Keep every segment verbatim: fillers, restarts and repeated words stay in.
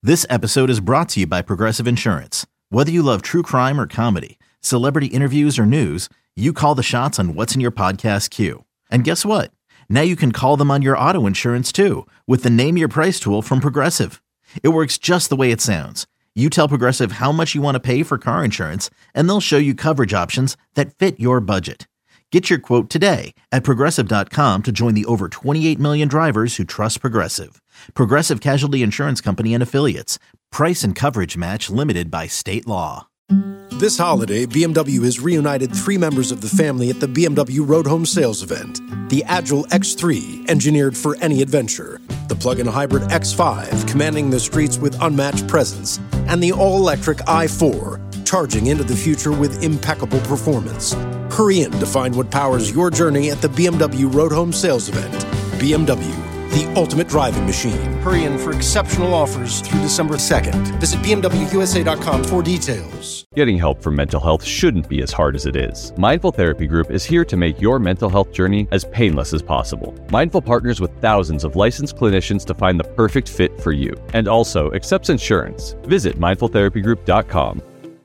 This episode is brought to you by Progressive Insurance. Whether you love true crime or comedy, celebrity interviews or news, you call the shots on what's in your podcast queue. And guess what? Now you can call them on your auto insurance too with the Name Your Price tool from Progressive. It works just the way it sounds. You tell Progressive how much you want to pay for car insurance, and they'll show you coverage options that fit your budget. Get your quote today at Progressive dot com to join the over twenty-eight million drivers who trust Progressive. Progressive Casualty Insurance Company and Affiliates. Price and coverage match limited by state law. This holiday, B M W has reunited three members of the family at the B M W Road Home Sales event. The Agile X three, engineered for any adventure. The plug-in hybrid X five, commanding the streets with unmatched presence. And the all-electric i four, charging into the future with impeccable performance. Hurry in to find what powers your journey at the B M W Road Home Sales event. B M W, the ultimate driving machine. Hurry in for exceptional offers through December second. Visit B M W U S A dot com for details. Getting help for mental health shouldn't be as hard as it is. Mindful Therapy Group is here to make your mental health journey as painless as possible. Mindful partners with thousands of licensed clinicians to find the perfect fit for you, and also accepts insurance. Visit mindful therapy group dot com.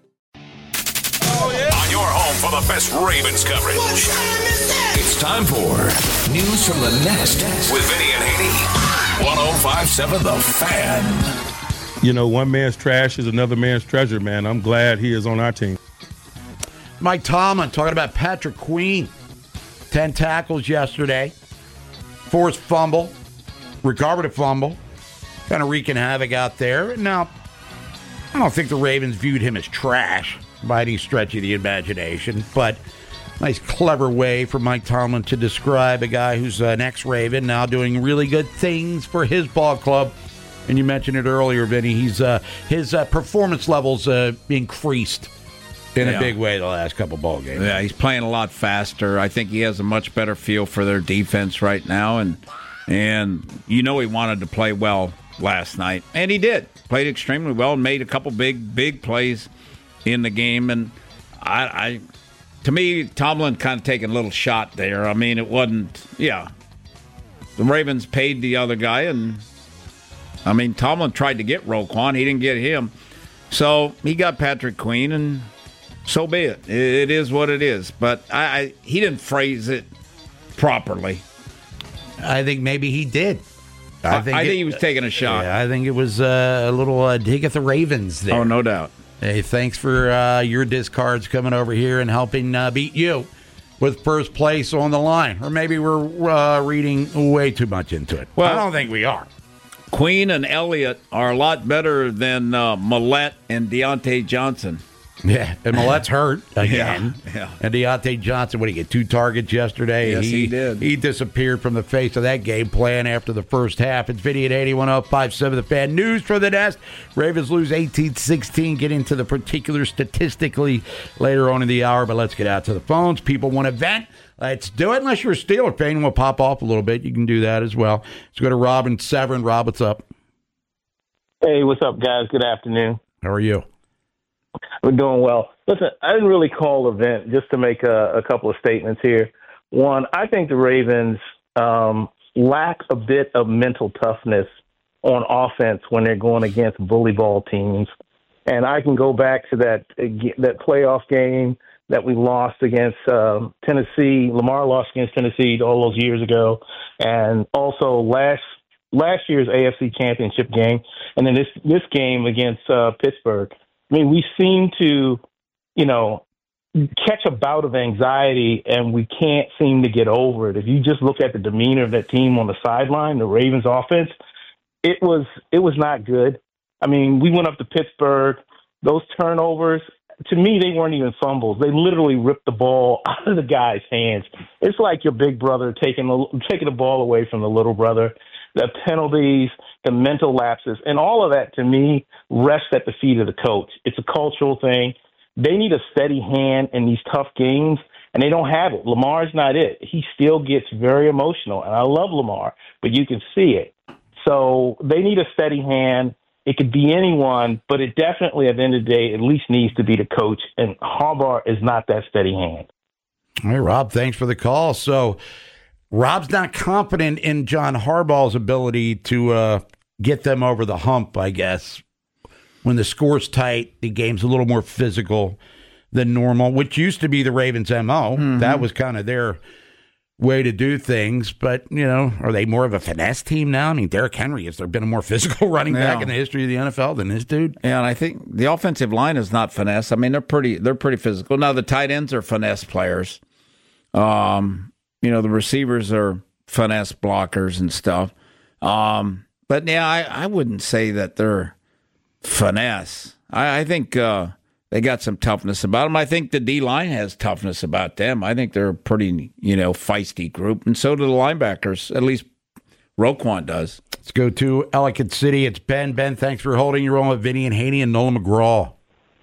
For the best Ravens coverage. It's time for News from the Nest with Vinny and Haney. one oh five point seven The Fan. You know, one man's trash is another man's treasure, man. I'm glad he is on our team. Mike Tomlin talking about Patrick Queen. ten tackles yesterday. Forced fumble. Recovered a fumble. Kind of wreaking havoc out there. Now, I don't think the Ravens viewed him as trash by any stretch of the imagination, but nice, clever way for Mike Tomlin to describe a guy who's an ex-Raven, now doing really good things for his ball club. And you mentioned it earlier, Vinny. He's uh, his uh, performance levels uh, increased in yeah. a big way the last couple ball games. Yeah, he's playing a lot faster. I think he has a much better feel for their defense right now, and and you know he wanted to play well last night, and he did. Played extremely well and made a couple big big plays in the game, and I, I, to me, Tomlin kind of taking a little shot there. I mean, it wasn't, yeah. The Ravens paid the other guy, and I mean, Tomlin tried to get Roquan. He didn't get him. So he got Patrick Queen, and so be it. It is what it is. But I, I he didn't phrase it properly. I think maybe he did. I think, I, I think it, he was taking a shot. Yeah, I think it was uh, a little uh, dig at the Ravens there. Oh, no doubt. Hey, thanks for uh, your discards coming over here and helping uh, beat you with first place on the line. Or maybe we're uh, reading way too much into it. Well, I don't think we are. Queen and Elliott are a lot better than uh, Millette and Deontay Johnson. Yeah, and Millette's hurt again. Yeah, yeah. And Deontay Johnson, what did he get, two targets yesterday? Yes, he, he did. He disappeared from the face of that game plan after the first half. It's Vinny at eighty-one oh five point seven The Fan. News for the Nest. Ravens lose eighteen sixteen. Get into the particulars statistically later on in the hour, but let's get out to the phones. People want to vent. Let's do it. Unless you're a Steeler fan and we'll pop off a little bit, you can do that as well. Let's go to Rob and Severn. Rob, what's up? Hey, what's up, guys? Good afternoon. How are you? We're doing well. Listen, I didn't really call event just to make a, a couple of statements here. One, I think the Ravens um, lack a bit of mental toughness on offense when they're going against bully ball teams. And I can go back to that that playoff game that we lost against uh, Tennessee. Lamar lost against Tennessee all those years ago. And also last last year's A F C Championship game. And then this, this game against uh, Pittsburgh. I mean, we seem to, you know, catch a bout of anxiety, and we can't seem to get over it. If you just look at the demeanor of that team on the sideline, the Ravens offense, it was it was not good. I mean, we went up to Pittsburgh. Those turnovers, to me, they weren't even fumbles. They literally ripped the ball out of the guy's hands. It's like your big brother taking the, taking the ball away from the little brother. The penalties, the mental lapses, and all of that, to me, rests at the feet of the coach. It's a cultural thing. They need a steady hand in these tough games, and they don't have it. Lamar's not it. He still gets very emotional, and I love Lamar, but you can see it. So they need a steady hand. It could be anyone, but it definitely, at the end of the day, at least needs to be the coach, and Harbaugh is not that steady hand. All right, Rob, thanks for the call. So Rob's not confident in John Harbaugh's ability to uh, get them over the hump, I guess, when the score's tight, the game's a little more physical than normal, which used to be the Ravens' M O. Mm-hmm. That was kind of their way to do things. But, you know, are they more of a finesse team now? I mean, Derrick Henry, has there been a more physical running yeah. back in the history of the N F L than this dude? Yeah, and I think the offensive line is not finesse. I mean, they're pretty they're pretty physical. Now, the tight ends are finesse players. Um, you know, the receivers are finesse blockers and stuff. Um, but, yeah, I, I wouldn't say that they're finesse. I, I think uh, they got some toughness about them. I think the D-line has toughness about them. I think they're a pretty, you know, feisty group, and so do the linebackers. At least Roquan does. Let's go to Ellicott City. It's Ben. Ben, thanks for holding your own with Vinny and Haney and Nolan McGraw.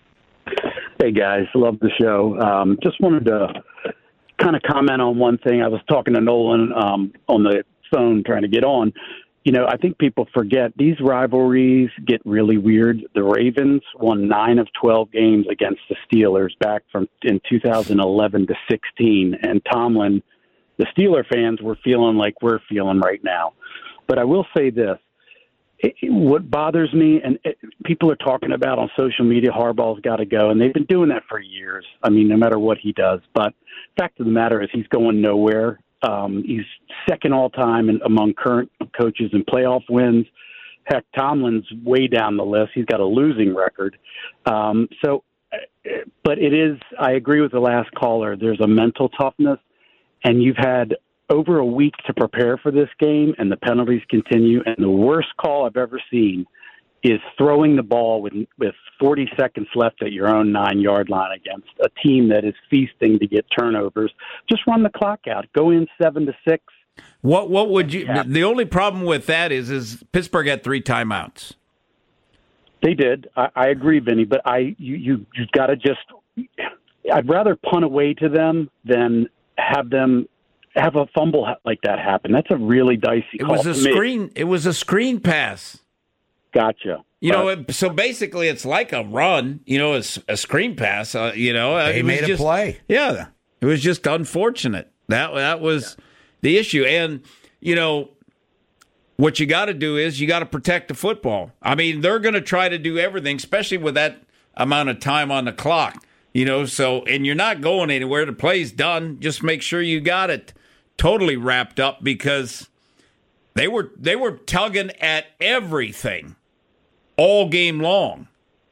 Hey, guys. Love the show. Um, just wanted to kind of comment on one thing. I was talking to Nolan um, on the phone trying to get on. You know, I think people forget these rivalries get really weird. The Ravens won nine of twelve games against the Steelers back from in two thousand eleven to sixteen. And Tomlin, the Steeler fans were feeling like we're feeling right now. But I will say this. It, what bothers me, and it, people are talking about on social media, Harbaugh's got to go, and they've been doing that for years. I mean, no matter what he does. But fact of the matter is he's going nowhere. Um, he's second all-time in, among current coaches in playoff wins. Heck, Tomlin's way down the list. He's got a losing record. Um, so, but it is, I agree with the last caller, there's a mental toughness, and you've had over a week to prepare for this game, and the penalties continue. And the worst call I've ever seen is throwing the ball with with forty seconds left at your own nine-yard line against a team that is feasting to get turnovers. Just run the clock out. Go in seven to six. What what would you? Yeah. The only problem with that is is Pittsburgh had three timeouts. They did. I, I agree, Vinny. But I you you you've got to just. I'd rather punt away to them than have them have a fumble like that happen. That's a really dicey call. It was a screen. Me. It was a screen pass. Gotcha. You know, uh, so basically it's like a run, you know, a, a screen pass, uh, you know. They made just, a play. Yeah. It was just unfortunate. That that was yeah. the issue. And, you know, what you got to do is you got to protect the football. I mean, they're going to try to do everything, especially with that amount of time on the clock, you know. So, and you're not going anywhere. The play's done. Just make sure you got it totally wrapped up because they were they were tugging at everything all game long.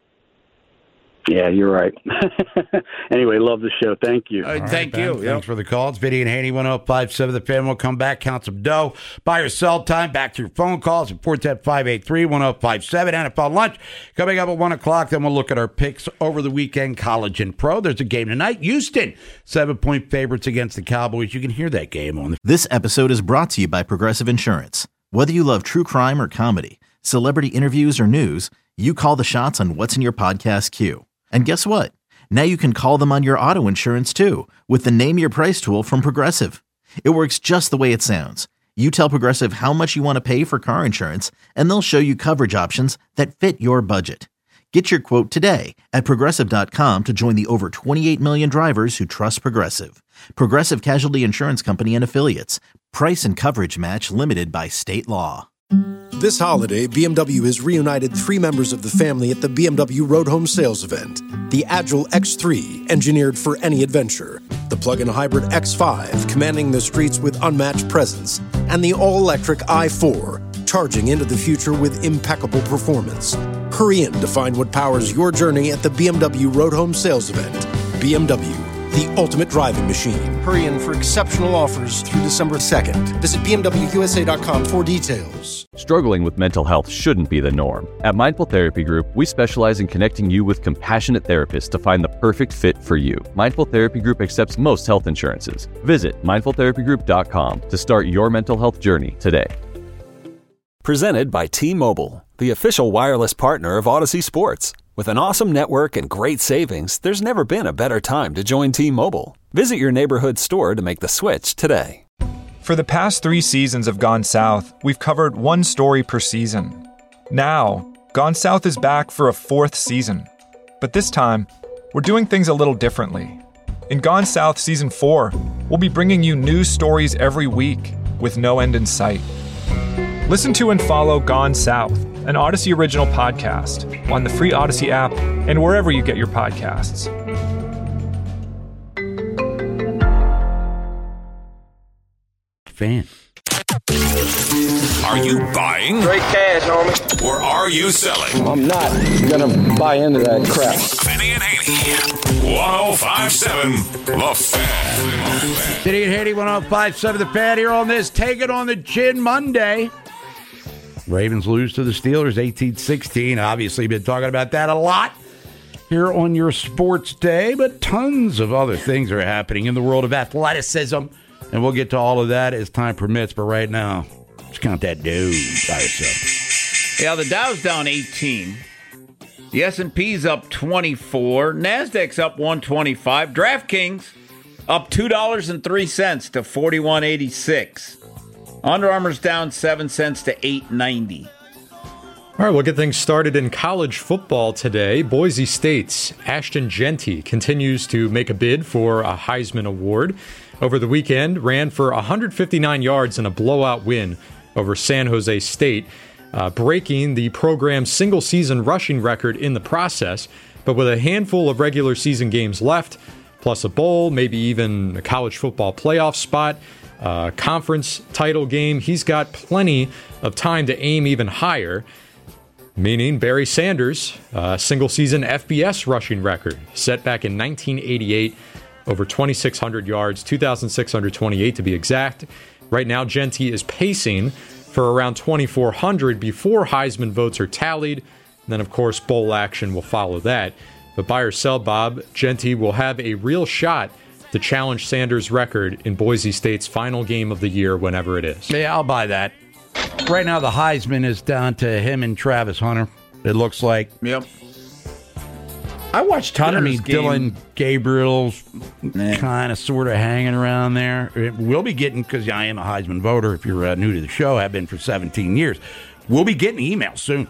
Yeah, you're right. Anyway, love the show. Thank you. Uh, right, thank Ben, you. Thanks yep. for the call. It's Vinny and Haney, one oh five seven The Fan. We'll come back, count some dough, buy or sell time, back to your phone calls at four one zero, five eight three, one oh five seven. N F L lunch coming up at one o'clock. Then we'll look at our picks over the weekend, college and pro. There's a game tonight. Houston, seven-point favorites against the Cowboys. You can hear that game on the. This episode is brought to you by Progressive Insurance. Whether you love true crime or comedy, celebrity interviews or news, you call the shots on what's in your podcast queue. And guess what? Now you can call them on your auto insurance too with the Name Your Price tool from Progressive. It works just the way it sounds. You tell Progressive how much you want to pay for car insurance, and they'll show you coverage options that fit your budget. Get your quote today at Progressive dot com to join the over twenty-eight million drivers who trust Progressive. Progressive Casualty Insurance Company and Affiliates. Price and coverage match limited by state law. This holiday, B M W has reunited three members of the family at the B M W Road Home Sales Event. The Agile X three, engineered for any adventure. The plug-in hybrid X five, commanding the streets with unmatched presence. And the all-electric i four, charging into the future with impeccable performance. Hurry in to find what powers your journey at the B M W Road Home Sales Event. B M W, the ultimate driving machine. Hurry in for exceptional offers through December second. Visit B M W U S A dot com for details. Struggling with mental health shouldn't be the norm. At Mindful Therapy Group, we specialize in connecting you with compassionate therapists to find the perfect fit for you. Mindful Therapy Group accepts most health insurances. Visit mindful therapy group dot com to start your mental health journey today. Presented by T-Mobile, the official wireless partner of Odyssey Sports. With an awesome network and great savings, there's never been a better time to join T-Mobile. Visit your neighborhood store to make the switch today. For the past three seasons of Gone South, we've covered one story per season. Now, Gone South is back for a fourth season. But this time, we're doing things a little differently. In Gone South Season four, we'll be bringing you new stories every week with no end in sight. Listen to and follow Gone South an Odyssey original podcast on the free Odyssey app and wherever you get your podcasts. Fan. Are you buying? Straight cash, homie. Or are you selling? I'm not gonna buy into that crap. Vinny and Haney. one oh five point seven The Fan. Vinny and Haney, one oh five point seven The Fan here on this Take It on the Chin Monday. Ravens lose to the Steelers eighteen sixteen. Obviously, been talking about that a lot here on your sports day, but tons of other things are happening in the world of athleticism, and we'll get to all of that as time permits. But right now, let's count that dough by yourself. Yeah, the Dow's down eighteen. The S and P's up twenty-four. NASDAQ's up one twenty-five. DraftKings up two dollars and three cents to forty-one eighty-six. Under Armour's down seven cents to eight ninety. All right, we'll get things started in college football today. Boise State's Ashton Jeanty continues to make a bid for a Heisman Award. Over the weekend, ran for one hundred fifty-nine yards in a blowout win over San Jose State, uh, breaking the program's single-season rushing record in the process. But with a handful of regular season games left, plus a bowl, maybe even a college football playoff spot, uh, conference title game, he's got plenty of time to aim even higher. Meaning Barry Sanders' uh, single-season F B S rushing record, set back in nineteen eighty-eight, over twenty-six hundred yards, two thousand six hundred twenty-eight to be exact. Right now, Jeanty is pacing for around twenty-four hundred before Heisman votes are tallied. And then, of course, bowl action will follow that. But buy or sell, Bob, Jeanty will have a real shot to challenge Sanders' record in Boise State's final game of the year, whenever it is. Yeah, I'll buy that. Right now, the Heisman is down to him and Travis Hunter, it looks like. Yep. I watched Hunter's I mean, game. Dylan Gabriel's nah. kind of sort of hanging around there. We'll be getting, because I am a Heisman voter, if you're uh, new to the show, I've been for seventeen years. We'll be getting emails soon,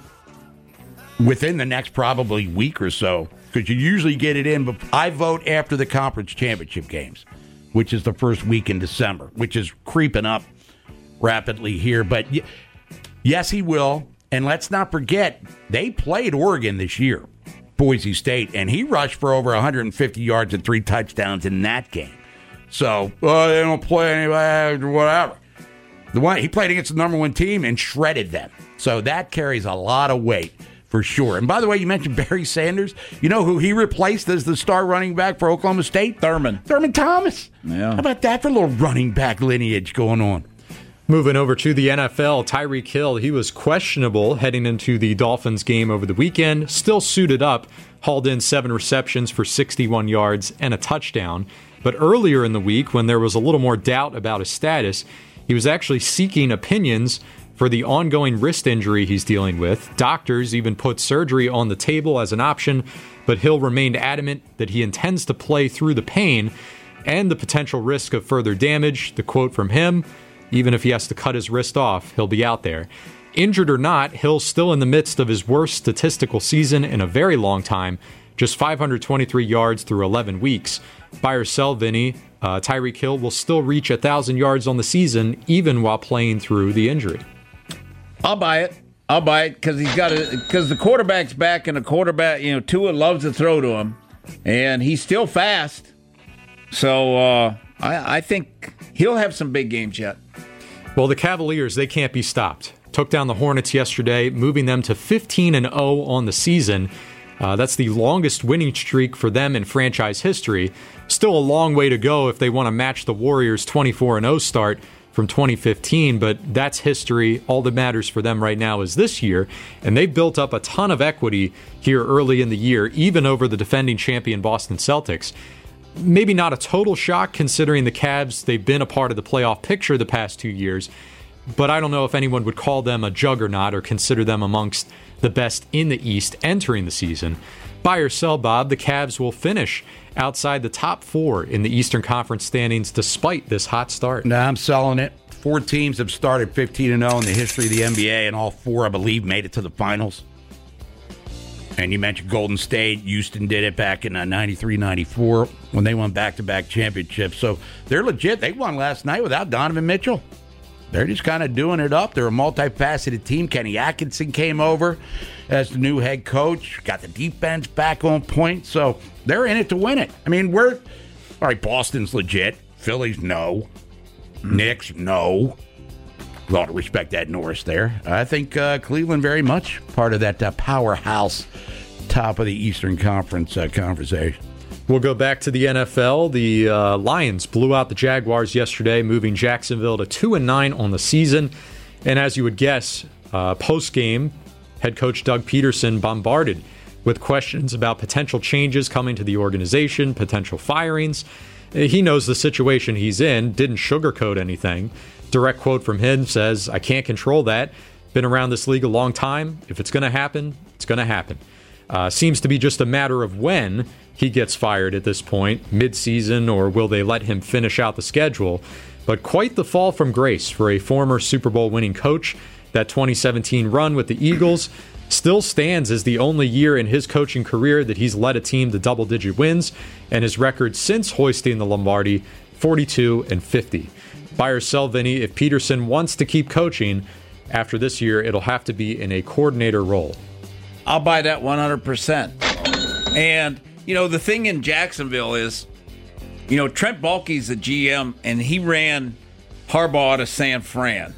within the next probably week or so, because you usually get it in. But I vote after the conference championship games, which is the first week in December, which is creeping up rapidly here. But yes, he will. And let's not forget, they played Oregon this year, Boise State, and he rushed for over one hundred fifty yards and three touchdowns in that game. So, well, they don't play anybody, whatever. The one he played against the number one team and shredded them. So that carries a lot of weight for sure. And by the way, you mentioned Barry Sanders. You know who he replaced as the star running back for Oklahoma State? Thurman. Thurman Thomas. Yeah. How about that for a little running back lineage going on? Moving over to the N F L, Tyreek Hill, he was questionable heading into the Dolphins game over the weekend. Still suited up, hauled in seven receptions for sixty-one yards and a touchdown. But earlier in the week, when there was a little more doubt about his status, he was actually seeking opinions for the ongoing wrist injury he's dealing with. Doctors even put surgery on the table as an option, but Hill remained adamant that he intends to play through the pain and the potential risk of further damage. The quote from him: "Even if he has to cut his wrist off, he'll be out there." Injured or not, Hill's still in the midst of his worst statistical season in a very long time. Just five hundred twenty-three yards through eleven weeks. Buy or sell, Vinny, uh, Tyreek Hill will still reach one thousand yards on the season, even while playing through the injury. I'll buy it. I'll buy it because he's got a because the quarterback's back, and the quarterback, you know, Tua loves to throw to him, and he's still fast. So uh, I, I think he'll have some big games yet. Well, the Cavaliers, they can't be stopped. Took down the Hornets yesterday, moving them to fifteen and oh on the season. Uh, that's the longest winning streak for them in franchise history. Still a long way to go if they want to match the Warriors' twenty-four and oh start from twenty fifteen, but that's history. All that matters for them right now is this year, and they've built up a ton of equity here early in the year, even over the defending champion Boston Celtics. Maybe not a total shock considering the Cavs, they've been a part of the playoff picture the past two years, but I don't know if anyone would call them a juggernaut or consider them amongst the best in the East entering the season. Buy or sell, Bob, the Cavs will finish outside the top four in the Eastern Conference standings despite this hot start. No, I'm selling it. Four teams have started fifteen and oh in the history of the N B A, and all four, I believe, made it to the finals. And you mentioned Golden State. Houston did it back in ninety-three ninety-four when they won back-to-back championships. So they're legit. They won last night without Donovan Mitchell. they're just kind of doing it up. They're a multifaceted team. Kenny Atkinson came over as the new head coach, got the defense back on point, so they're in it to win it. I mean, we're all right. Boston's legit. Phillies, no. Knicks, no. With all due respect, Ed Norris there. I think uh, Cleveland very much part of that uh, powerhouse top of the Eastern Conference uh, conversation. We'll go back to the N F L. The uh, Lions blew out the Jaguars yesterday, moving Jacksonville to two and nine on the season. And as you would guess, uh, post-game, head coach Doug Peterson bombarded with questions about potential changes coming to the organization, potential firings. He knows the situation he's in, didn't sugarcoat anything. Direct quote from him says, "I can't control that. Been around this league a long time. If it's going to happen, it's going to happen." Uh, seems to be just a matter of when he gets fired at this point, mid-season, or will they let him finish out the schedule? But quite the fall from grace for a former Super Bowl winning coach. That twenty seventeen run with the Eagles still stands as the only year in his coaching career that he's led a team to double-digit wins, and his record since hoisting the Lombardi, forty-two and fifty. Buy or sell, Vinny, if Peterson wants to keep coaching, after this year, it'll have to be in a coordinator role. I'll buy that one hundred percent. And, you know, the thing in Jacksonville is, you know, Trent Baalke's the G M, and he ran Harbaugh out of San Fran.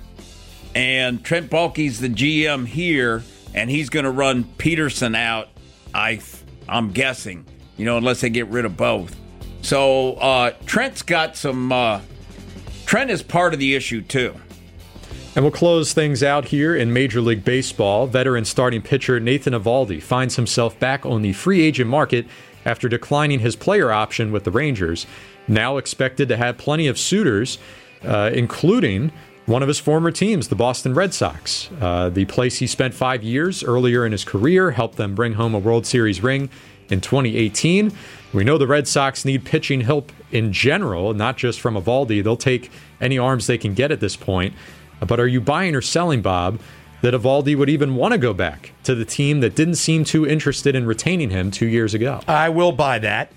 And Trent Baalke's the G M here, and he's going to run Peterson out, I, I'm guessing, you know, unless they get rid of both. So uh, Trent's got some... Uh, Trent is part of the issue, too. And we'll close things out here in Major League Baseball. Veteran starting pitcher Nathan Eovaldi finds himself back on the free agent market after declining his player option with the Rangers. Now expected to have plenty of suitors, uh, including one of his former teams, the Boston Red Sox. Uh, the place he spent five years earlier in his career, helped them bring home a World Series ring in twenty eighteen. We know the Red Sox need pitching help in general, not just from Eovaldi. They'll take any arms they can get at this point. But are you buying or selling, Bob, that Eovaldi would even want to go back to the team that didn't seem too interested in retaining him two years ago? I will buy that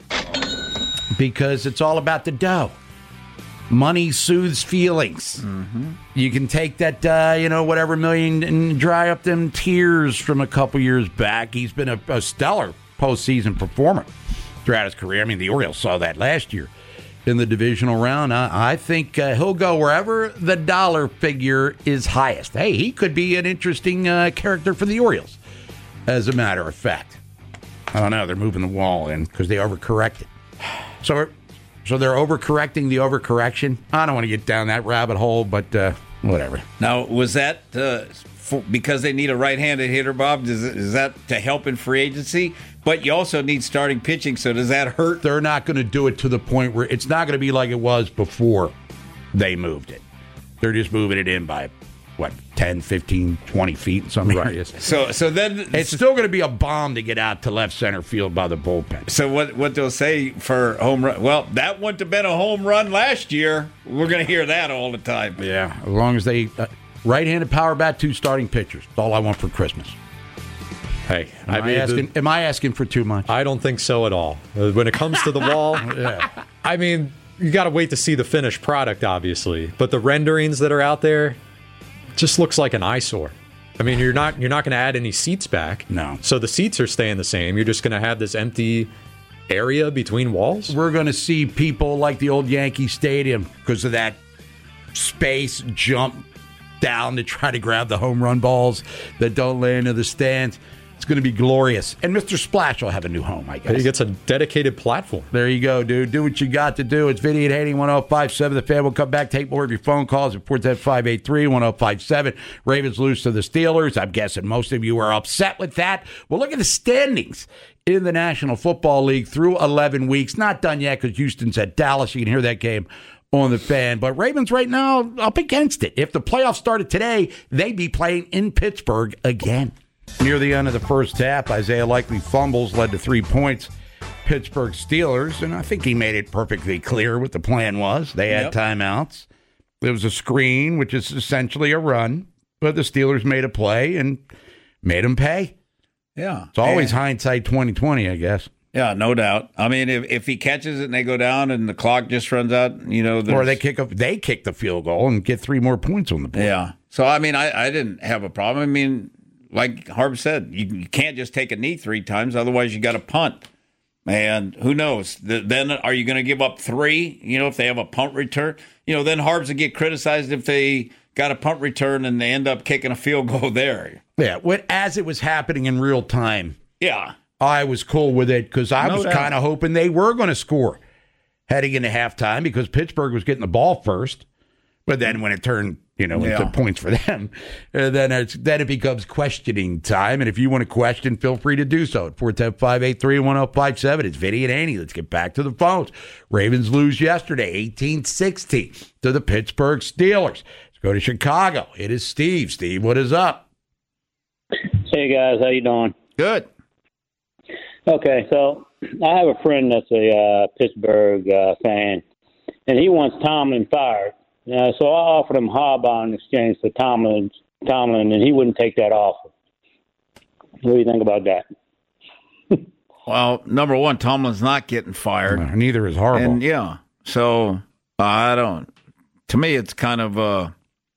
because it's all about the dough. Money soothes feelings. Mm-hmm. You can take that, uh, you know, whatever million and dry up them tears from a couple years back. He's been a, a stellar postseason performer throughout his career. I mean, the Orioles saw that last year in the divisional round. I, I think uh, he'll go wherever the dollar figure is highest. Hey, he could be an interesting uh, character for the Orioles, as a matter of fact. I don't know. They're moving the wall in because they overcorrected. So, so they're overcorrecting the overcorrection. I don't want to get down that rabbit hole, but uh, whatever. Now, was that uh, for, because they need a right-handed hitter, Bob? Is, is that to help in free agency? But you also need starting pitching, so does that hurt? They're not going to do it to the point where it's not going to be like it was before they moved it. They're just moving it in by, what, ten, fifteen, twenty feet in some areas. So so then... It's still going to be a bomb to get out to left center field by the bullpen. So what what they'll say for home run... Well, that wouldn't have been a home run last year. We're going to hear that all the time. Yeah, as long as they... Uh, right-handed power bat, two starting pitchers. That's all I want for Christmas. Hey, am I, I mean, asking, the, am I asking for too much? I don't think so at all. Uh, when it comes to the wall, yeah. I mean, you got to wait to see the finished product, obviously. But the renderings that are out there just looks like an eyesore. I mean, you're not you're not going to add any seats back. No. So the seats are staying the same. You're just going to have this empty area between walls. We're going to see people like the old Yankee Stadium because of that space jump down to try to grab the home run balls that don't land in the stands. It's going to be glorious. And Mister Splash will have a new home, I guess. He gets a dedicated platform. There you go, dude. Do what you got to do. It's Vinny and Haney, one oh five seven. The Fan will come back, take more of your phone calls at four one zero, five eight three, one oh five seven. Ravens lose to the Steelers. I'm guessing most of you are upset with that. Well, look at the standings in the National Football League through eleven weeks. Not done yet because Houston's at Dallas. You can hear that game on the Fan. But Ravens right now up against it. If the playoffs started today, they'd be playing in Pittsburgh again. Near the end of the first half, Isaiah Likely fumbles led to three points. Pittsburgh Steelers, and I think he made it perfectly clear what the plan was. They had yep. timeouts. There was a screen, which is essentially a run, but the Steelers made a play and made them pay. Yeah. It's always and, hindsight twenty twenty, I guess. Yeah, no doubt. I mean, if, if he catches it and they go down and the clock just runs out, you know, or they kick a, they kick the field goal and get three more points on the board. Yeah. So I mean, I, I didn't have a problem. I mean, like Harb said, you, you can't just take a knee three times, otherwise you got to punt. And who knows? The, then are you going to give up three? You know, if they have a punt return, you know, then Harbs will get criticized if they got a punt return and they end up kicking a field goal there. Yeah. What as it was happening in real time. Yeah. I was cool with it because I No was doubt. kind of hoping they were going to score heading into halftime because Pittsburgh was getting the ball first. But then when it turned, you know, into Yeah. points for them, uh, then it's, then it becomes questioning time. And if you want to question, feel free to do so at four one zero, five eight three, one zero five seven. It's Vinny and Haney. Let's get back to the phones. Ravens lose yesterday, eighteen sixteen to the Pittsburgh Steelers. Let's go to Chicago. It is Steve. Steve, what is up? Hey, guys. How you doing? Good. Okay, so I have a friend that's a uh, Pittsburgh uh, fan, and he wants Tomlin fired. Uh, so I offered him Harbaugh in exchange for Tomlin, Tomlin, and he wouldn't take that offer. What do you think about that? Well, number one, Tomlin's not getting fired. Uh, neither is Harbaugh. And yeah, so I don't. To me, it's kind of uh,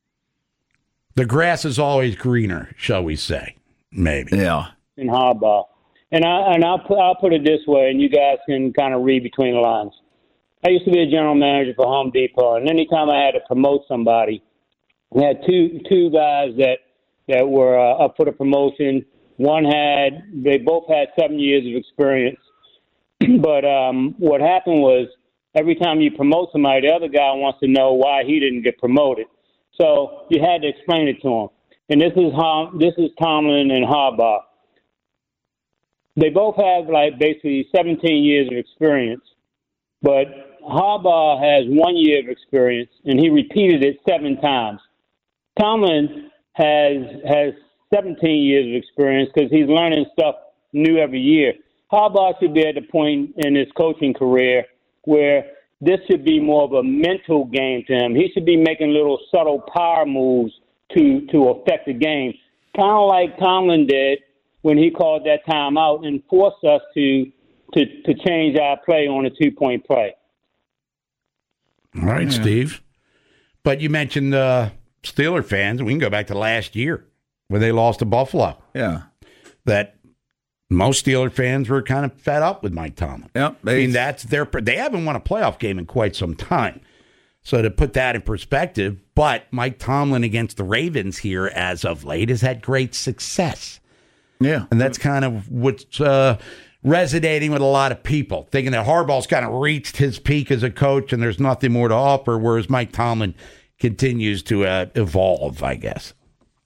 the grass is always greener, shall we say? Maybe. Yeah. In Harbaugh, and I and I'll put I'll put it this way, and you guys can kind of read between the lines. I used to be a general manager for Home Depot, and anytime I had to promote somebody, we had two two guys that that were uh, up for the promotion. One had they both had seven years of experience, but um, what happened was every time you promote somebody, the other guy wants to know why he didn't get promoted. So you had to explain it to him. And this is how this is Tomlin and Harbaugh. They both have like basically seventeen years of experience, but Harbaugh has one year of experience, and he repeated it seven times. Tomlin has has seventeen years of experience because he's learning stuff new every year. Harbaugh should be at the point in his coaching career where this should be more of a mental game to him. He should be making little subtle power moves to to affect the game, kind of like Tomlin did when he called that timeout and forced us to to to change our play on a two-point play. All right, Yeah. Steve. But you mentioned uh, Steeler fans. We can go back to last year when they lost to Buffalo. Yeah. That most Steeler fans were kind of fed up with Mike Tomlin. Yep. I mean, that's their. They haven't won a playoff game in quite some time. So to put that in perspective, but Mike Tomlin against the Ravens here as of late has had great success. Yeah. And that's kind of what's uh, resonating with a lot of people, thinking that Harbaugh's kind of reached his peak as a coach and there's nothing more to offer, whereas Mike Tomlin continues to uh, evolve, I guess.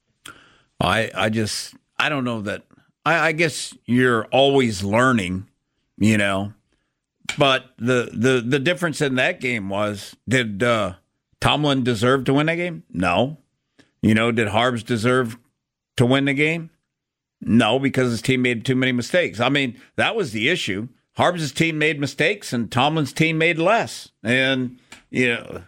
I I just I don't know that I, I guess you're always learning, you know. But the, the, the difference in that game was, did uh, Tomlin deserve to win that game? No. You know, did Harbs deserve to win the game? No, because his team made too many mistakes. I mean, that was the issue. Harbs' team made mistakes and Tomlin's team made less. And, you know,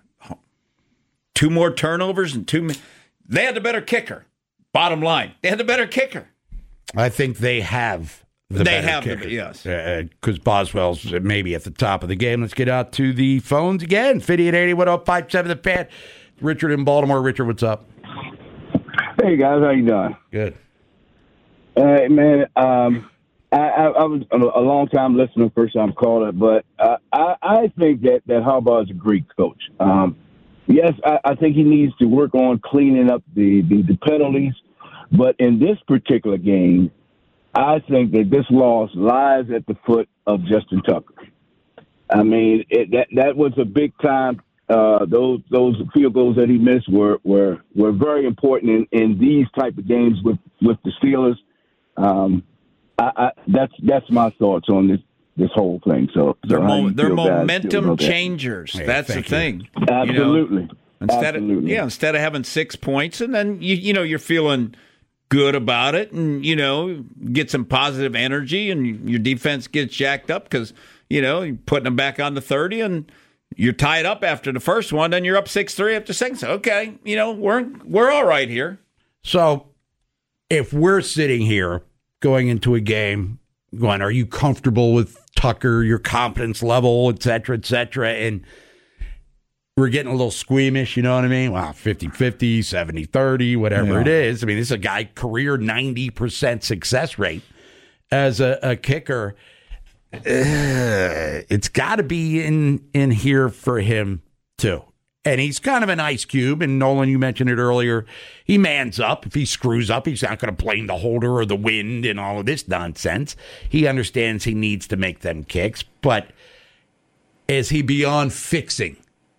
two more turnovers and two. They had the better kicker. Bottom line, they had the better kicker. I think they have the they better have kicker. the yes. Because uh, Boswell's maybe at the top of the game. Let's get out to the phones again. Fiddy at eighty, one oh five seven, the fan. Richard in Baltimore. Richard, what's up? Hey, guys. How you doing? Good. Hey, man. Um, I, I, I was a long time listener, first time caller, but uh, I, I think that, that Harbaugh is a great coach. Um, yes, I, I think he needs to work on cleaning up the, the, the penalties. But in this particular game, I think that this loss lies at the foot of Justin Tucker. I mean, it, that that was a big time. Uh, those those field goals that he missed were were, were very important in, in these type of games with, with the Steelers. Um, I, I, that's that's my thoughts on this this whole thing. So, so They're, how mo- you they're feel, guys, momentum feel about that? changers. Hey, That's the thank you. thing. Absolutely. You know, instead Absolutely. of yeah, instead of having six points, and then you you know you're feeling good about it, and you know get some positive energy, and your defense gets jacked up because you know you're putting them back on the thirty, and you're tied up after the first one, then you're up six three after second. So okay, you know we're we're all right here. So if we're sitting here going into a game, going, are you comfortable with Tucker, your confidence level, et cetera, et cetera. And we're getting a little squeamish, you know what I mean? Wow, fifty-fifty, seventy-thirty, whatever Yeah. it is. I mean, this is a guy, career ninety percent success rate as a, a kicker. Uh, it's got to be in, in here for him, too. And he's kind of an ice cube. And Nolan, you mentioned it earlier. He mans up. If he screws up, he's not going to blame the holder or the wind and all of this nonsense. He understands he needs to make them kicks. But is he beyond fixing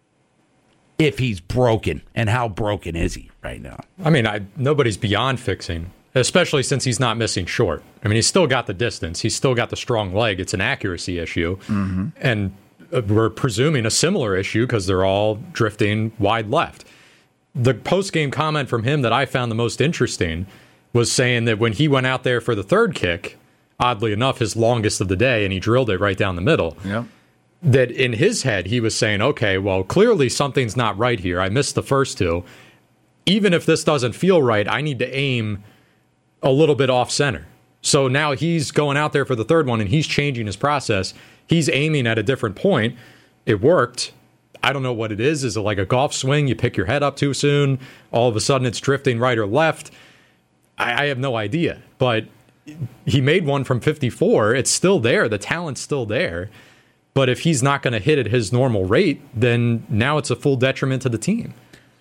if he's broken? And how broken is he right now? I mean, I, nobody's beyond fixing, especially since he's not missing short. I mean, he's still got the distance. He's still got the strong leg. It's an accuracy issue. Mm-hmm. And we're presuming a similar issue because they're all drifting wide left. The post-game comment from him that I found the most interesting was saying that when he went out there for the third kick, oddly enough, his longest of the day, and he drilled it right down the middle, Yep. that in his head, he was saying, okay, well, clearly something's not right here. I missed the first two. Even if this doesn't feel right, I need to aim a little bit off center. So now he's going out there for the third one, and he's changing his process. He's aiming at a different point. It worked. I don't know what it is. Is it like a golf swing? You pick your head up too soon. All of a sudden it's drifting right or left. I, I have no idea. But he made one from fifty-four. It's still there. The talent's still there. But if he's not going to hit at his normal rate, then now it's a full detriment to the team.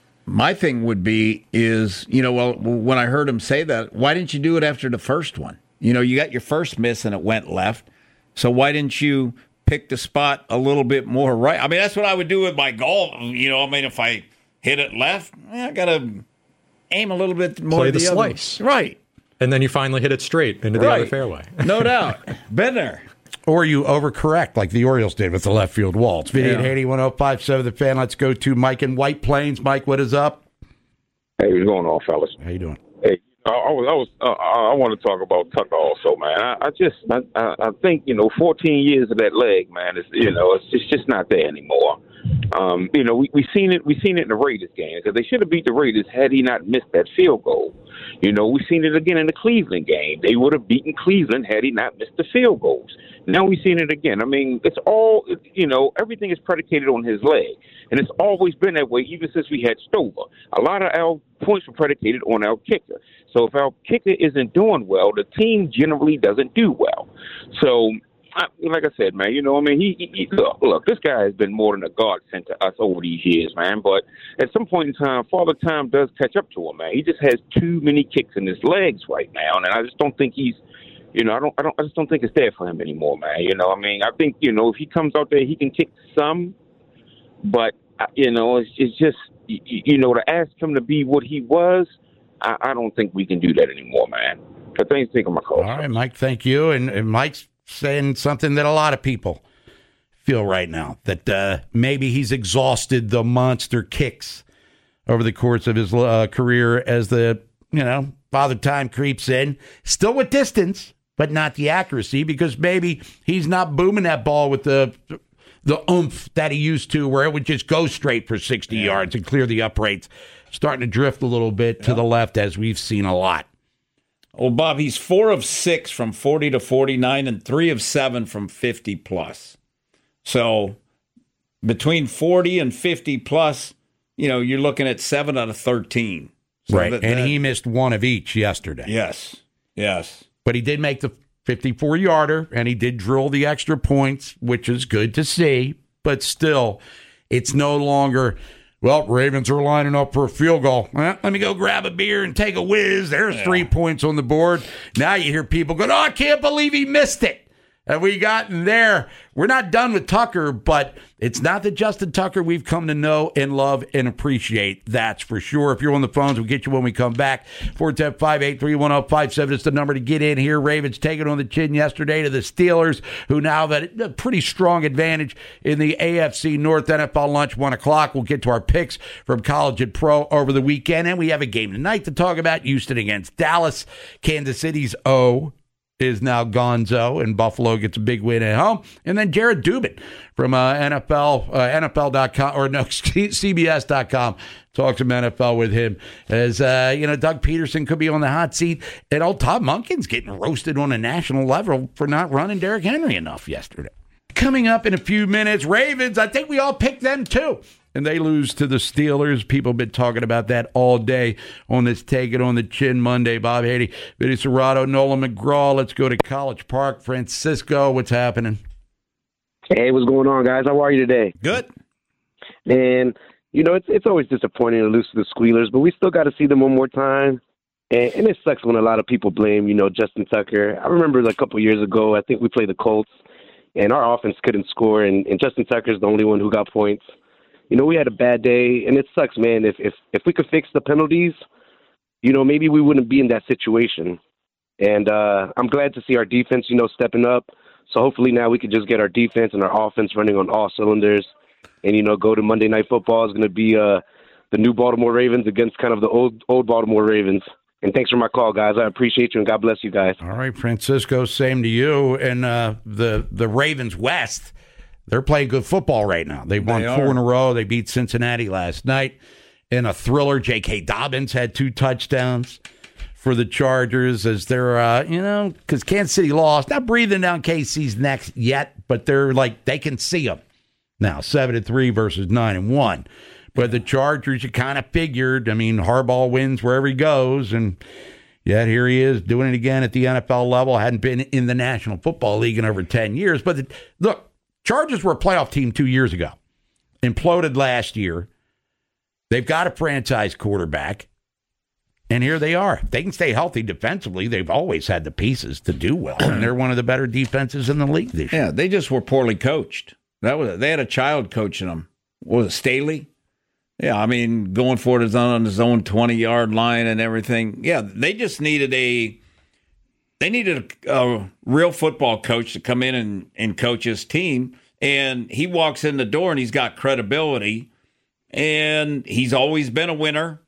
My thing would be is, you know, well, when I heard him say that, why didn't you do it after the first one? You know, you got your first miss and it went left. So why didn't you pick the spot a little bit more right? I mean, that's what I would do with my golf. You know, I mean, if I hit it left, I got to aim a little bit more. Play the, the slice. Other. Right. And then you finally hit it straight into the right. other fairway. No doubt. Been there. Or you overcorrect like the Orioles did with the left field wall. It's Vinny and Haney, one oh five point seven The Fan. Let's go to Mike in White Plains. Mike, what is up? Hey, what's going on, fellas? How you doing? Hey, I, I was, I was, uh, I want to talk about Tucker also, man. I, I just, I, I think, you know, fourteen years of that leg, man, is, you know, it's, it's just not there anymore. Um, you know, we we seen it, we seen it in the Raiders game because they should have beat the Raiders had he not missed that field goal. You know, we seen it again in the Cleveland game. They would have beaten Cleveland had he not missed the field goals. Now we've seen it again. I mean, it's all, you know, everything is predicated on his leg. And it's always been that way, even since we had Stover. A lot of our points were predicated on our kicker. So if our kicker isn't doing well, the team generally doesn't do well. So, I, like I said, man, you know, I mean, he, he look, look, this guy has been more than a godsend to us over these years, man. But at some point in time, Father Time does catch up to him, man. He just has too many kicks in his legs right now, and I just don't think he's, you know, I don't, I don't, I just don't think it's there for him anymore, man. You know, I mean, I think, you know, if he comes out there, he can kick some, but you know, it's, it's just, you know, to ask him to be what he was, I, I don't think we can do that anymore, man. But thanks for taking my call. All right, Mike, thank you. And, and Mike's saying something that a lot of people feel right now, that uh, maybe he's exhausted the monster kicks over the course of his uh, career as the, you know, Father Time creeps in, still with distance, but not the accuracy, because maybe he's not booming that ball with the the oomph that he used to, where it would just go straight for sixty yeah. yards and clear the uprights. Starting to drift a little bit yeah. to the left, as we've seen a lot. Well, Bob, he's four of six from forty to forty-nine and three of seven from fifty plus. So between forty and fifty plus, you know, you're looking at seven out of thirteen. So right, that, and that, he missed one of each yesterday. Yes, yes. But he did make the fifty-four-yarder, and he did drill the extra points, which is good to see. But still, it's no longer, well, Ravens are lining up for a field goal. Well, let me go grab a beer and take a whiz. There's yeah. three points on the board. Now you hear people going, oh, I can't believe he missed it. And we got in there. We're not done with Tucker, but it's not the Justin Tucker we've come to know and love and appreciate. That's for sure. If you're on the phones, we'll get you when we come back. four one zero, five eight three, one zero five seven is the number to get in here. Ravens taking on the chin yesterday to the Steelers, who now have a pretty strong advantage in the A F C North. N F L lunch, one o'clock. We'll get to our picks from college and pro over the weekend. And we have a game tonight to talk about. Houston against Dallas. Kansas City's oh is now gonzo, and Buffalo gets a big win at home. And then Jared Dubin from uh, N F L, uh, N F L dot com, or no, C B S dot com, talks some N F L with him. As, uh, you know, Doug Peterson could be on the hot seat, and old Todd Monken's getting roasted on a national level for not running Derrick Henry enough yesterday. Coming up in a few minutes, Ravens, I think we all picked them too. And they lose to the Steelers. People have been talking about that all day on this Take It on the Chin Monday. Bob Haney, Vinny Serrato, Nolan McGraw. Let's go to College Park. Francisco, what's happening? Hey, what's going on, guys? How are you today? Good. And, you know, it's it's always disappointing to lose to the Squealers, but we still got to see them one more time. And, and it sucks when a lot of people blame, you know, Justin Tucker. I remember like, a couple years ago, I think we played the Colts, and our offense couldn't score, and, and Justin Tucker's the only one who got points. You know, we had a bad day, and it sucks, man. If if if we could fix the penalties, you know, maybe we wouldn't be in that situation. And uh, I'm glad to see our defense, you know, stepping up. So hopefully now we can just get our defense and our offense running on all cylinders. And, you know, go to Monday Night Football is going to be uh, the new Baltimore Ravens against kind of the old old Baltimore Ravens. And thanks for my call, guys. I appreciate you, and God bless you guys. All right, Francisco, same to you. And uh, the the Ravens West, they're playing good football right now. They've won They four are. in a row. They beat Cincinnati last night in a thriller. J K. Dobbins had two touchdowns for the Chargers as they're, uh, you know, because Kansas City lost. Not breathing down K C's neck yet, but they're like, they can see them now, seven and three versus nine and one. But the Chargers, you kind of figured, I mean, Harbaugh wins wherever he goes, and yet here he is doing it again at the N F L level. Hadn't been in the National Football League in over ten years. But the, look, Chargers were a playoff team two years ago. Imploded last year. They've got a franchise quarterback. And here they are. If they can stay healthy defensively, they've always had the pieces to do well. And they're one of the better defenses in the league this year. Yeah, they just were poorly coached. That was They had a child coaching them. What was it, Staley? Yeah, I mean, going for it on his own twenty-yard line and everything. Yeah, they just needed a they needed a, a real football coach to come in and, and coach his team. And he walks in the door and he's got credibility. And he's always been a winner.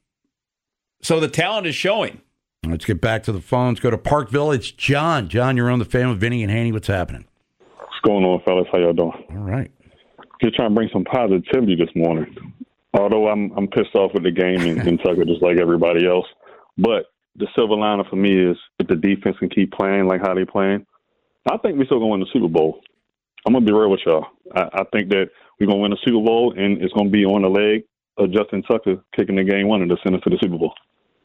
So the talent is showing. Let's get back to the phones. Go to Parkville. It's John. John, you're on the fan with Vinny and Haney. What's happening? What's going on, fellas? How y'all doing? All right. Just trying to bring some positivity this morning. Although I'm I'm pissed off with the game in Kentucky, just like everybody else. But the silver liner for me is if the defense can keep playing like how they playing, I think we're still going to win the Super Bowl. I'm going to be real with y'all. I, I think that we're going to win the Super Bowl, and it's going to be on the leg of Justin Tucker kicking the game winner to send us to the Super Bowl.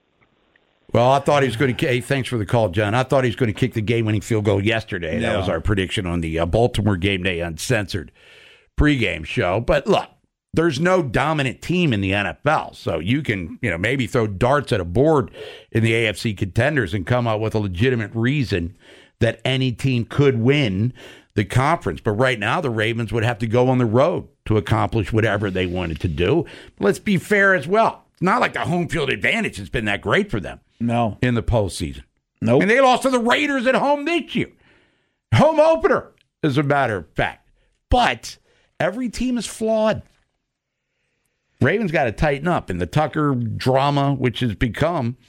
Well, I thought he was going to. Hey, thanks for the call, John. I thought he was going to kick the game-winning field goal yesterday. Yeah. That was our prediction on the uh, Baltimore Game Day Uncensored pregame show. But look, there's no dominant team in the N F L, so you can, you know, maybe throw darts at a board in the A F C contenders and come up with a legitimate reason that any team could win the conference. But right now, the Ravens would have to go on the road to accomplish whatever they wanted to do. But let's be fair as well. It's not like the home field advantage has been that great for them. No. In the postseason. No. Nope. And they lost to the Raiders at home this year. Home opener, as a matter of fact. But every team is flawed. Ravens got to tighten up. And the Tucker drama, which has become,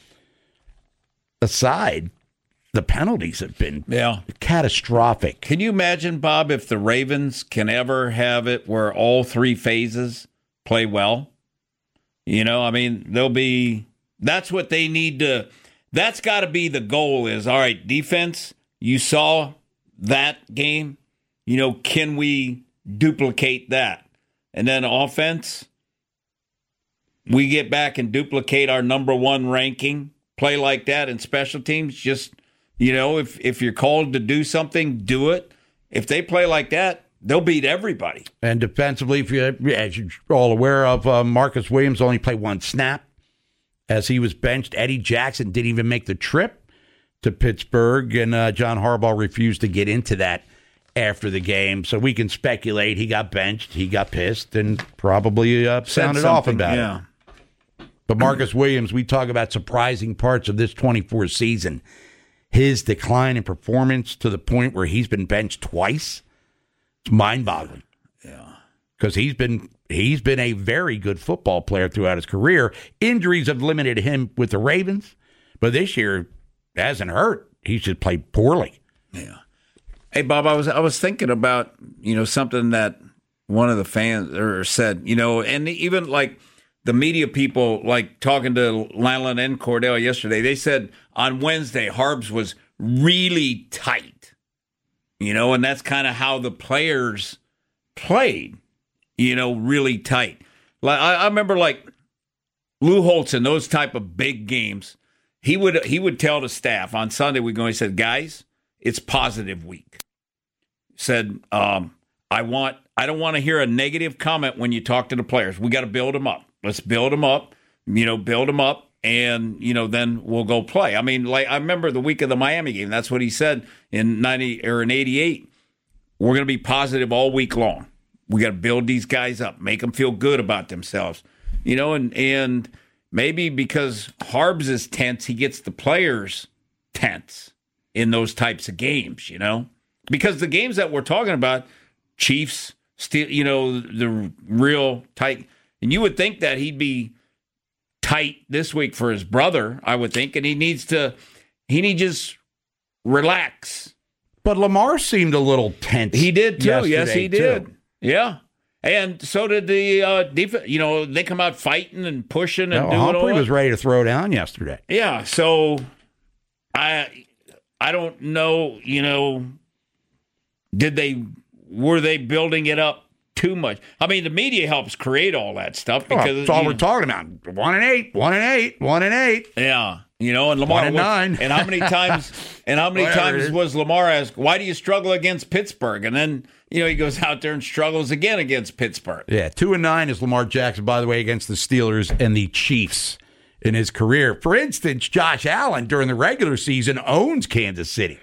aside, the penalties have been yeah. catastrophic. Can you imagine, Bob, if the Ravens can ever have it where all three phases play well? You know, I mean, they'll be... That's what they need to, that's got to be the goal is, all right, defense, you saw that game. You know, can we duplicate that? And then offense, we get back and duplicate our number one ranking, play like that, and special teams, just, you know, if, if you're called to do something, do it. If they play like that, they'll beat everybody. And defensively, if you, as you're all aware of, uh, Marcus Williams only played one snap as he was benched. Eddie Jackson didn't even make the trip to Pittsburgh, and uh, John Harbaugh refused to get into that after the game. So we can speculate he got benched, he got pissed, and probably uh, sounded off about yeah. it. But Marcus Williams, we talk about surprising parts of this twenty-four season. His decline in performance to the point where he's been benched twice, it's mind-boggling. Yeah. Because he's been he's been a very good football player throughout his career. Injuries have limited him with the Ravens, but this year it hasn't hurt. He's just played poorly. Yeah. Hey, Bob, I was I was thinking about, you know, something that one of the fans or said, you know, and even like the media people, like talking to Lanlin and Cordell yesterday, they said on Wednesday, Harbs was really tight, you know, and that's kind of how the players played, you know, really tight. Like I, I remember like Lou Holtz in those type of big games, he would he would tell the staff on Sunday, we go, he said, guys, it's positive week. Said, um, I want, I don't want to hear a negative comment when you talk to the players. We got to build them up. Let's build them up, you know, build them up, and, you know, then we'll go play. I mean, like, I remember the week of the Miami game. That's what he said in ninety or in eighty-eight. We're going to be positive all week long. We got to build these guys up, make them feel good about themselves, you know, and, and maybe because Harbs is tense, he gets the players tense in those types of games, you know, because the games that we're talking about, Chiefs, still, you know, the real tight. And you would think that he'd be tight this week for his brother, I would think, and he needs to, he needs to just relax. But Lamar seemed a little tense. He did too. Yes, he did. Too. Yeah. And so did the uh, defense. You know, they come out fighting and pushing and no, doing Humphrey all was ready to throw down yesterday. Yeah. So I, I don't know, you know, did they, were they building it up too much? I mean, the media helps create all that stuff because oh, that's all you, we're talking about. One and eight, one and eight, one and eight. Yeah, you know, and Lamar one and was, nine. And how many times? And how many times was Lamar asked, "Why do you struggle against Pittsburgh?" And then you know he goes out there and struggles again against Pittsburgh. Yeah, two and nine is Lamar Jackson, by the way, against the Steelers and the Chiefs in his career. For instance, Josh Allen during the regular season owns Kansas City.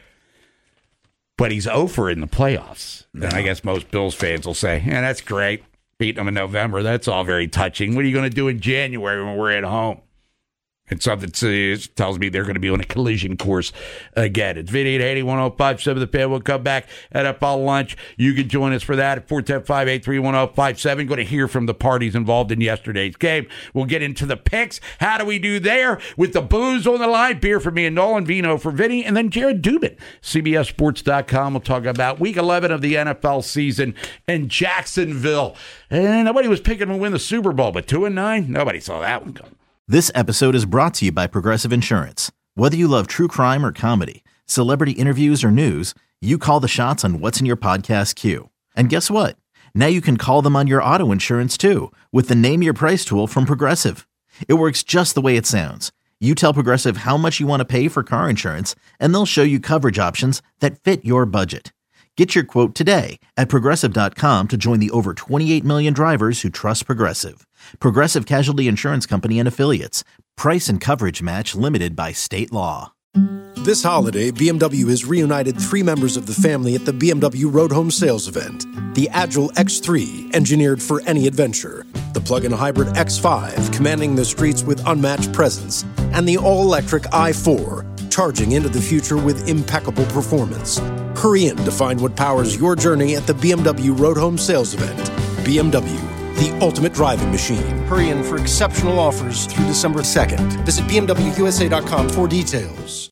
But he's over in the playoffs. And I guess most Bills fans will say, yeah, that's great. Beating them in November, that's all very touching. What are you going to do in January when we're at home? And something tells me they're going to be on a collision course again. It's Vinny at eighty, one oh five seven The Fan. We'll come back at N F L lunch. You can join us for that at four one zero, five eight three, one oh five seven. Going to hear from the parties involved in yesterday's game. We'll get into the picks. How do we do there? With the booze on the line, beer for me and Nolan, vino for Vinny, and then Jared Dubin. C B S Sports dot com. We'll talk about week eleven of the N F L season in Jacksonville. And nobody was picking to win the Super Bowl, but two and nine, nobody saw that one coming. This episode is brought to you by Progressive Insurance. Whether you love true crime or comedy, celebrity interviews or news, you call the shots on what's in your podcast queue. And guess what? Now you can call them on your auto insurance too with the Name Your Price tool from Progressive. It works just the way it sounds. You tell Progressive how much you want to pay for car insurance, and they'll show you coverage options that fit your budget. Get your quote today at Progressive dot com to join the over twenty-eight million drivers who trust Progressive. Progressive Casualty Insurance Company and Affiliates. Price and coverage match limited by state law. This holiday, B M W has reunited three members of the family at the B M W Road Home Sales Event. The Agile X three, engineered for any adventure. The plug-in hybrid X five, commanding the streets with unmatched presence. And the all-electric i four, charging into the future with impeccable performance. Hurry in to find what powers your journey at the B M W Road Home Sales Event. B M W, the ultimate driving machine. Hurry in for exceptional offers through December second. Visit B M W U S A dot com for details.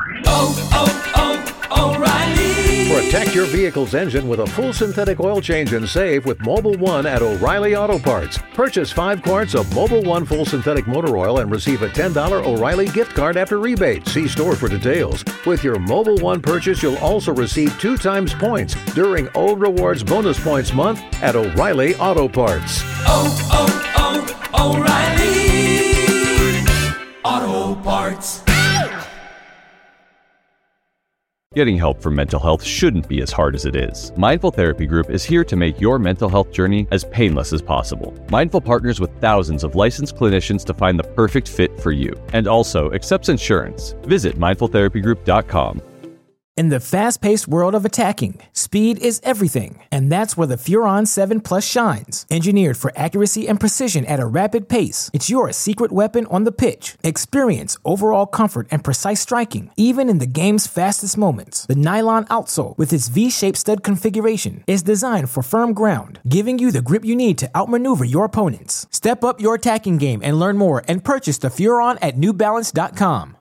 Oh, oh, oh, O'Reilly. Protect your vehicle's engine with a full synthetic oil change and save with Mobil one at O'Reilly Auto Parts. Purchase five quarts of Mobil one full synthetic motor oil and receive a ten dollars O'Reilly gift card after rebate. See store for details. With your Mobil one purchase, you'll also receive two times points during O Rewards Bonus Points Month at O'Reilly Auto Parts. Oh, oh, oh, O'Reilly Auto Parts. Getting help for mental health shouldn't be as hard as it is. Mindful Therapy Group is here to make your mental health journey as painless as possible. Mindful partners with thousands of licensed clinicians to find the perfect fit for you, and also accepts insurance. Visit mindful therapy group dot com. In the fast-paced world of attacking, speed is everything, and that's where the Furon seven Plus shines. Engineered for accuracy and precision at a rapid pace, it's your secret weapon on the pitch. Experience overall comfort and precise striking, even in the game's fastest moments. The nylon outsole, with its V-shaped stud configuration, is designed for firm ground, giving you the grip you need to outmaneuver your opponents. Step up your attacking game and learn more and purchase the Furon at new balance dot com.